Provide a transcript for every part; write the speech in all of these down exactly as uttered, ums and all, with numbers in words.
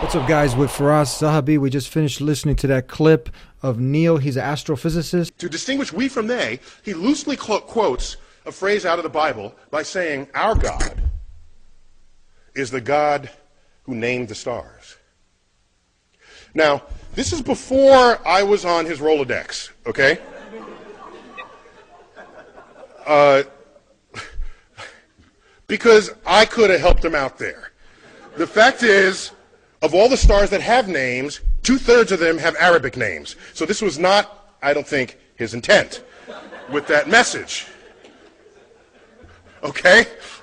What's up, guys? With Faraz Zahabi, we just finished listening to that clip of Neil. He's an astrophysicist. To distinguish we from they, he loosely quotes a phrase out of the Bible by saying, our God is the God who named the stars. Now, this is before I was on his Rolodex, okay? Uh, because I could have helped him out there. The fact is, of all the stars that have names, two-thirds of them have Arabic names. So this was not, I don't think, his intent with that message. Okay?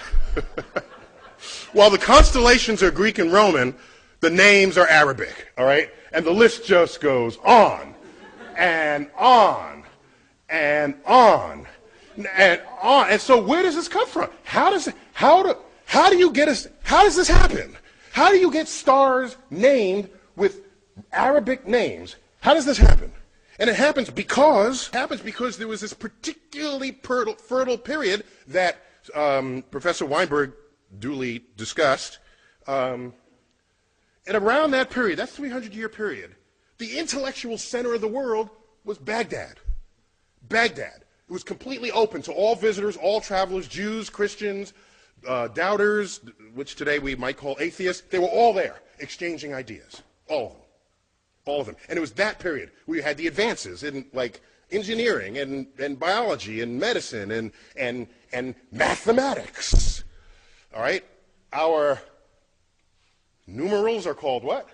While the constellations are Greek and Roman, the names are Arabic, all right? And the list just goes on and on and on and on. And so where does this come from? How does it, how do, how do you get us, how does this happen? How do you get stars named with Arabic names? How does this happen? And it happens because, it happens because there was this particularly fertile, fertile period that um, Professor Weinberg duly discussed. Um, and around that period, that three hundred year period, the intellectual center of the world was Baghdad. Baghdad. It was completely open to all visitors, all travelers, Jews, Christians, uh, doubters, which today we might call atheists. They were all there, exchanging ideas. All of them. All of them. And it was that period where you had the advances in, like, engineering and, and biology and medicine and, and, and mathematics. All right? Our numerals are called what?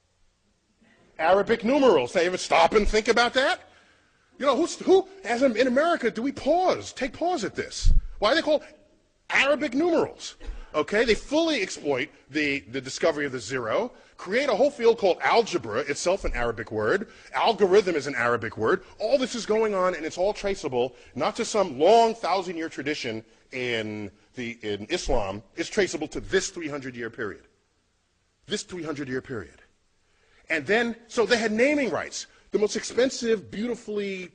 Arabic numerals. They ever stop and think about that? You know, who's, who, as in America, do we pause, take pause at this? Why are they called Arabic numerals? Okay, they fully exploit the, the discovery of the zero, create a whole field called algebra, itself an Arabic word. Algorithm is an Arabic word. All this is going on, and it's all traceable, not to some long thousand-year tradition in, the, in Islam. It's traceable to this three hundred year period. This three hundred year period. And then, so they had naming rights. The most expensive, beautifully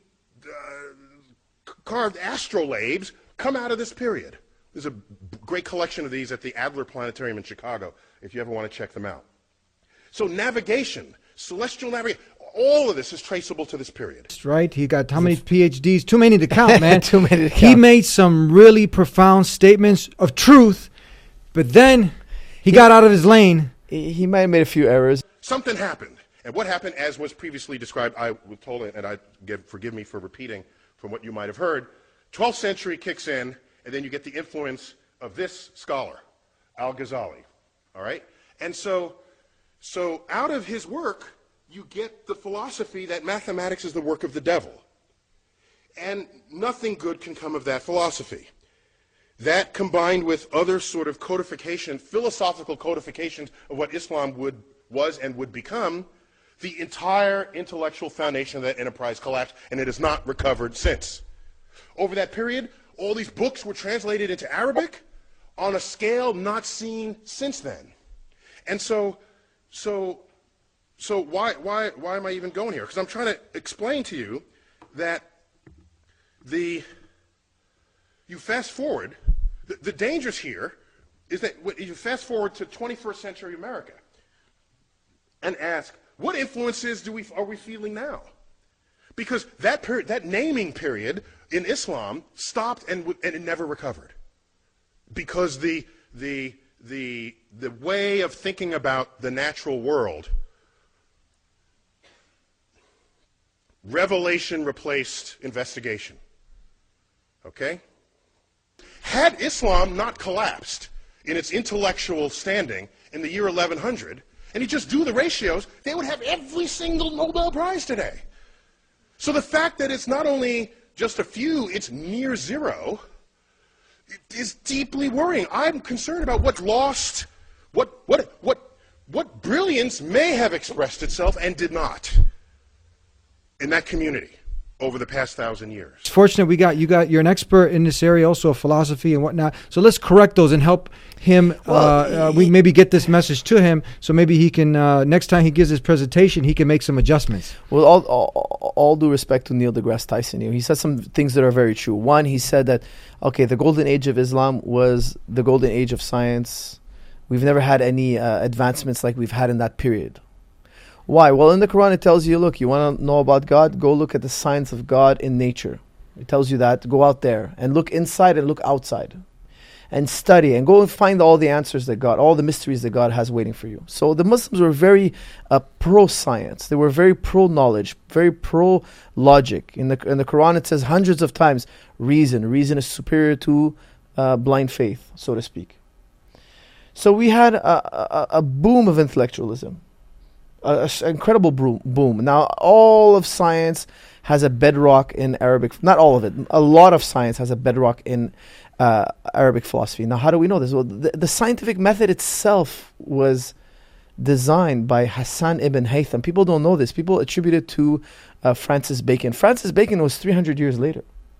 uh, carved astrolabes come out of this period. There's a great collection of these at the Adler Planetarium in Chicago, if you ever want to check them out. So navigation, celestial navigation, all of this is traceable to this period. That's right. He got how many P H Ds? Too many to count, man. Too many to count. He made some really profound statements of truth, but then he, he got out of his lane. He might have made a few errors. Something happened. And what happened, as was previously described, I was told, and I give, forgive me for repeating from what you might have heard, twelfth century kicks in, and then you get the influence of this scholar, Al-Ghazali, all right? And so, so out of his work, you get the philosophy that mathematics is the work of the devil. And nothing good can come of that philosophy. That combined with other sort of codification, philosophical codifications of what Islam would, was and would become, the entire intellectual foundation of that enterprise collapsed, and it has not recovered since. Over that period, all these books were translated into Arabic on a scale not seen since then. And so, so, so why, why, why am I even going here? Because I'm trying to explain to you that the, you fast forward, the, the dangers here is that you fast forward to twenty-first century America and ask, what influences do we, are we feeling now? Because that period, that naming period in Islam stopped and, and it never recovered. Because the, the, the, the way of thinking about the natural world, revelation replaced investigation. Okay? Had Islam not collapsed in its intellectual standing in the year eleven hundred, and you just do the ratios, they would have every single Nobel Prize today. So the fact that it's not only just a few, it's near zero, it is deeply worrying. I'm concerned about what lost, what, what, what, what brilliance may have expressed itself and did not in that community over the past thousand years. It's fortunate we got you got you're an expert in this area, also of philosophy and whatnot. So let's correct those and help him. Well, uh, uh, we maybe get this message to him, so maybe he can uh, next time he gives his presentation, he can make some adjustments. Well, all all, all due respect to Neil deGrasse Tyson, he said some things that are very true. One, he said that okay, the golden age of Islam was the golden age of science, We've never had any uh, advancements like we've had in that period. Why? Well, in the Quran it tells you, look, you want to know about God? Go look at the signs of God in nature. It tells you that. Go out there and look inside and look outside. And study and go and find all the answers that God, all the mysteries that God has waiting for you. So the Muslims were very uh, pro-science. They were very pro-knowledge, very pro-logic. In the in the Quran it says hundreds of times, reason. Reason is superior to uh, blind faith, so to speak. So we had a, a, a boom of intellectualism. An incredible boom, boom. Now all of science has a bedrock in Arabic. Not all of it. A lot of science has a bedrock in Uh, Arabic philosophy. Now, how do we know this? Well, the, the scientific method itself was designed by Hassan ibn Haytham. People don't know this. People attribute it to uh, Francis Bacon. Francis Bacon was three hundred years later.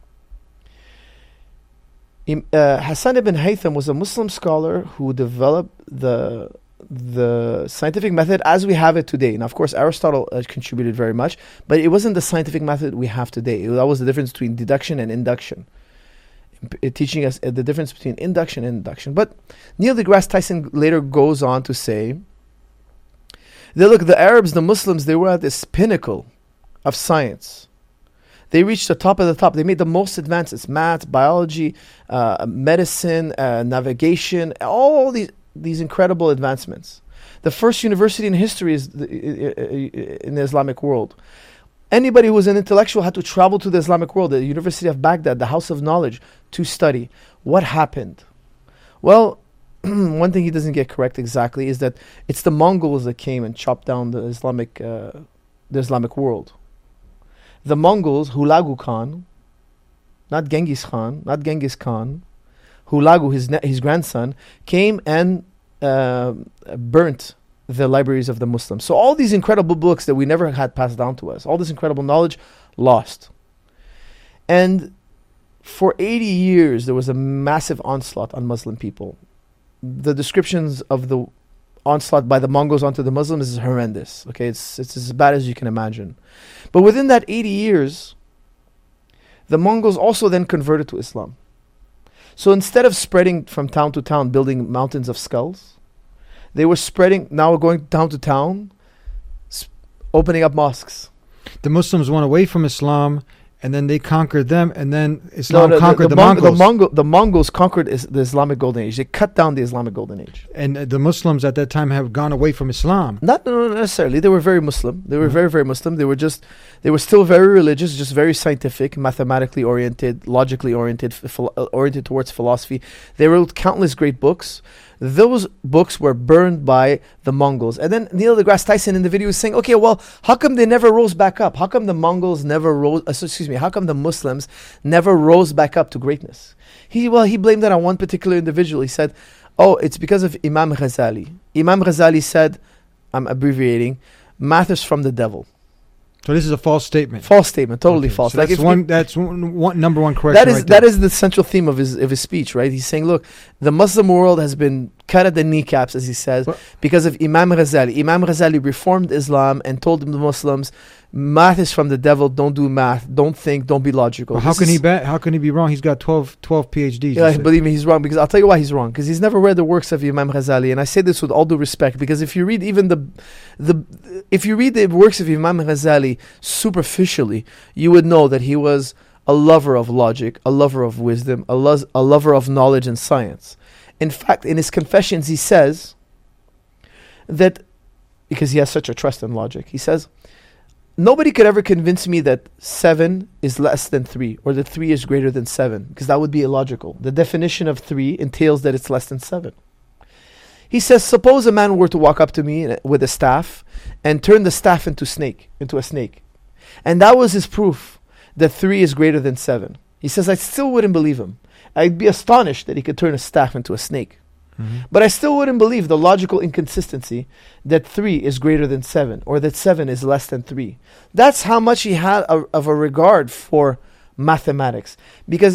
Im, uh, Hassan ibn Haytham was a Muslim scholar who developed the the scientific method as we have it today. Now, of course, Aristotle uh, contributed very much, but it wasn't the scientific method we have today. That was the difference between deduction and induction. Teaching us uh, the difference between induction and induction. But Neil deGrasse Tyson later goes on to say that, look, the Arabs, the Muslims, they were at this pinnacle of science. They reached the top of the top. They made the most advances: math, biology, uh, medicine, uh, navigation, all these these incredible advancements. The first university in history is the, in the Islamic world. Anybody who was an intellectual had to travel to the Islamic world, the University of Baghdad, the House of Knowledge, to study. What happened? Well, one thing he doesn't get correct exactly is that it's the Mongols that came and chopped down the Islamic, uh, the Islamic world. The Mongols, Hulagu Khan, not Genghis Khan, not Genghis Khan, Hulagu, his ne- his grandson, came and uh, burnt the libraries of the Muslims. So all these incredible books that we never had passed down to us, all this incredible knowledge, lost. And for eighty years, there was a massive onslaught on Muslim people. The descriptions of the onslaught by the Mongols onto the Muslims is horrendous. Okay, it's it's as bad as you can imagine. But within that eighty years, the Mongols also then converted to Islam. So instead of spreading from town to town, building mountains of skulls, they were spreading, now going town to town, sp- opening up mosques. The Muslims went away from Islam, and then they conquered them, and then Islam no, no, conquered the, the, the Mon- Mongols. The, Mongol, the Mongols conquered is the Islamic Golden Age. They cut down the Islamic Golden Age. And uh, the Muslims at that time have gone away from Islam. Not no, necessarily. They were very Muslim. They were mm-hmm. very, very Muslim. They were just, they were still very religious, just very scientific, mathematically oriented, logically oriented, philo- uh, oriented towards philosophy. They wrote countless great books. Those books were burned by the Mongols. And then Neil deGrasse Tyson in the video is saying, okay, well, how come they never rose back up? How come the Mongols never rose, uh, so, excuse me, how come the Muslims never rose back up to greatness? He, well, he blamed that on one particular individual. He said, oh, it's because of Imam Ghazali. Imam Ghazali said, I'm abbreviating, math is from the devil. So this is a false statement. False statement, totally okay. false. So like that's one. That's one, one number one correction. That is right that is the central theme of his of his speech, right? He's saying, look, the Muslim world has been cut at the kneecaps, as he says, what? because of Imam Ghazali. Imam Ghazali reformed Islam and told the Muslims, math is from the devil. Don't do math. Don't think. Don't be logical. Well, how can he be, How can he be wrong? He's got twelve, twelve PhDs. Yeah, believe me, he's wrong. Because I'll tell you why he's wrong. Because he's never read the works of Imam Ghazali, and I say this with all due respect. Because if you read even the, the, if you read the works of Imam Ghazali superficially, you would know that he was a lover of logic, a lover of wisdom, a, lo- a lover of knowledge and science. In fact, in his confessions, he says that, because he has such a trust in logic, he says, nobody could ever convince me that seven is less than three, or that three is greater than seven, because that would be illogical. The definition of three entails that it's less than seven. He says, suppose a man were to walk up to me with a staff and turn the staff into snake, into a snake. And that was his proof that three is greater than seven. He says, I still wouldn't believe him. I'd be astonished that he could turn a staff into a snake. Mm-hmm. But I still wouldn't believe the logical inconsistency that three is greater than seven, or that seven is less than three. That's how much he had a, of a regard for mathematics. Because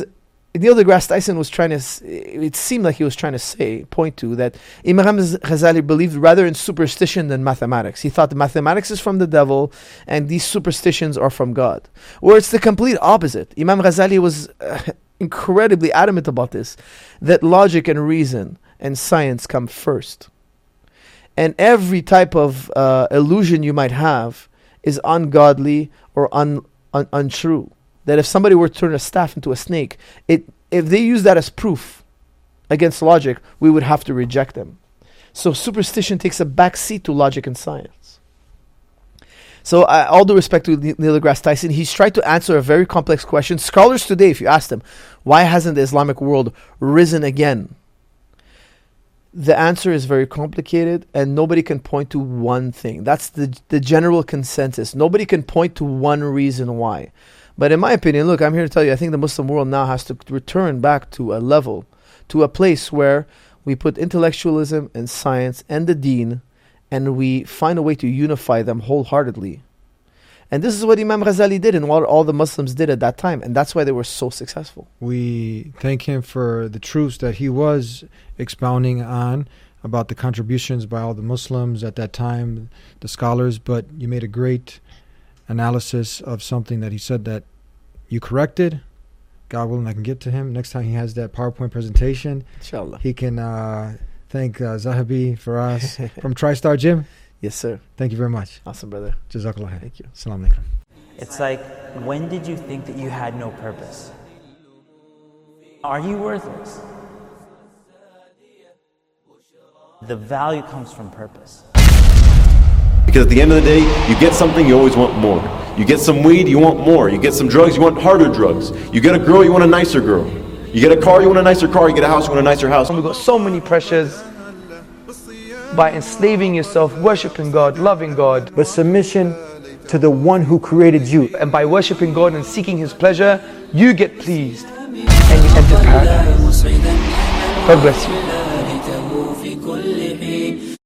Neil deGrasse Tyson was trying to, s- it seemed like he was trying to say, point to, that Imam Ghazali believed rather in superstition than mathematics. He thought the mathematics is from the devil and these superstitions are from God. Or it's the complete opposite. Imam Ghazali was uh, incredibly adamant about this, that logic and reason and science come first. And every type of uh, illusion you might have is ungodly or un, un, untrue. That if somebody were to turn a staff into a snake, it if they use that as proof against logic, we would have to reject them. So superstition takes a back seat to logic and science. So uh, all due respect to Neil deGrasse Tyson, he's tried to answer a very complex question. Scholars today, if you ask them, why hasn't the Islamic world risen again? The answer is very complicated, and nobody can point to one thing. That's the the general consensus. Nobody can point to one reason why. But in my opinion, look, I'm here to tell you, I think the Muslim world now has to return back to a level, to a place where we put intellectualism and science and the deen, and we find a way to unify them wholeheartedly. And this is what Imam Ghazali did and what all the Muslims did at that time. And that's why they were so successful. We thank him for the truths that he was expounding on about the contributions by all the Muslims at that time, the scholars. But you made a great analysis of something that he said that you corrected. God willing, I can get to him. Next time he has that PowerPoint presentation, Inshallah. he can uh, thank uh, Zahabi for us from TriStar Gym. Yes, sir. Thank you very much. Awesome, brother. Jazakallah khair. Thank you. Assalamu alaikum. It's like, when did you think that you had no purpose? Are you worthless? The value comes from purpose. Because at the end of the day, you get something, you always want more. You get some weed, you want more. You get some drugs, you want harder drugs. You get a girl, you want a nicer girl. You get a car, you want a nicer car. You get a house, you want a nicer house. We've got so many pressures by enslaving yourself, worshiping God, loving God. But submission to the one who created you. And by worshiping God and seeking His pleasure, you get pleased and you enter paradise. God bless you.